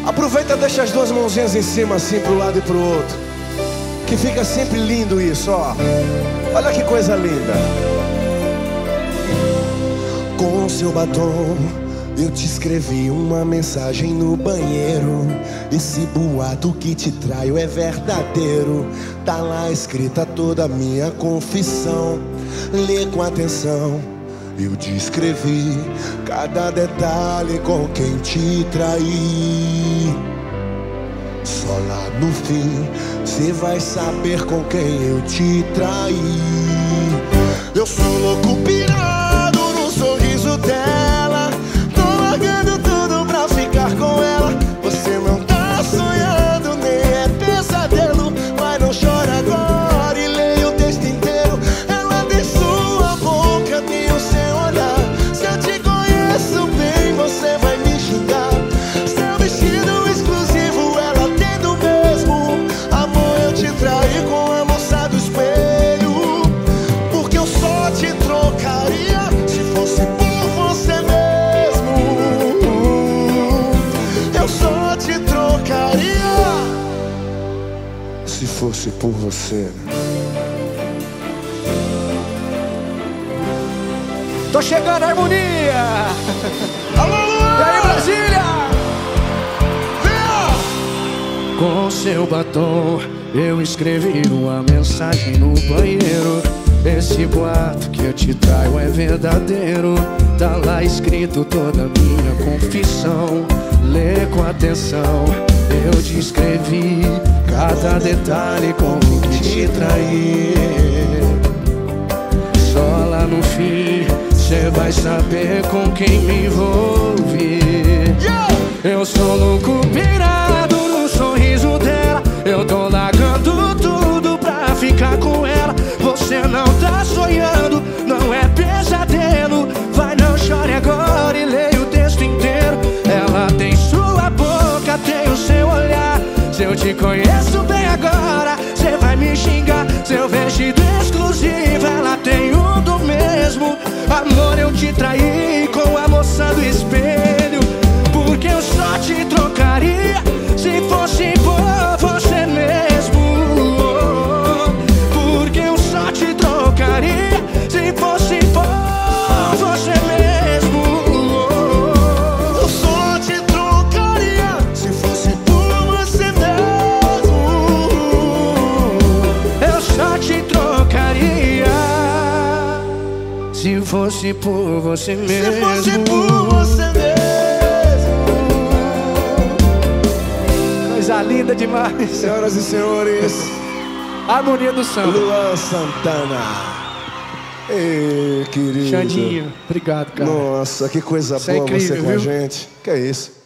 Aproveita e deixa as duas mãozinhas em cima, assim, pro lado e pro outro, que fica sempre lindo isso, ó. Olha que coisa linda. Com seu batom eu te escrevi uma mensagem no banheiro. Esse boato que te traio é verdadeiro. Tá lá escrita toda a minha confissão. Lê com atenção. Eu descrevi cada detalhe com quem te traí. Só lá no fim cê vai saber com quem eu te traí. Eu sou louco pirado no sorriso dela. Tô largando tudo pra ficar com ela. Você não tá sonhando, nem é pesadelo. Mas não chora agora e leia o texto inteiro. Ela tem sua boca, tem o seu olhar. Se eu te conheço bem, você vai me xingar. Seu vestido exclusivo, ela tem do mesmo. Amor, eu te traí com a moça do espelho. Porque eu só te trocaria se fosse por você mesmo. Eu só te trocaria se fosse por você. Tô chegando a harmonia. Alô, Luan! E aí, Brasília? Vem! Com seu batom eu escrevi uma mensagem no banheiro. Esse boato que eu te traio é verdadeiro. Tá lá escrito toda a minha confissão. Lê com atenção. Eu te escrevi cada detalhe como que te traí. Só lá no fim cê vai saber com quem me envolvi. Eu sou louco pirado no sorriso dela. Eu tô largando tudo pra ficar com ela. Você não tá sonhando, não é pesadelo. Vai, não chore agora e leia o texto inteiro. Ela tem sua boca, tem o seu olhar. Se eu te conheço bem agora, cê vai me xingar. Seu vestido exclusivo, ela tem um do mesmo. Amor, eu te traí com a moça do espelho. Porque eu só te trocaria se fosse por você mesmo. Porque eu só te trocaria se fosse por você mesmo. Eu só te trocaria se fosse por você mesmo. Eu só te trocaria se fosse por você mesmo. Se fosse por você mesmo. Coisa linda demais. Senhoras e senhores, Harmonia do samba. Luan Santana. Ei, querido. Xandinho, obrigado, cara. Nossa, que coisa Isso é boa incrível, você com a viu? gente. Que é isso?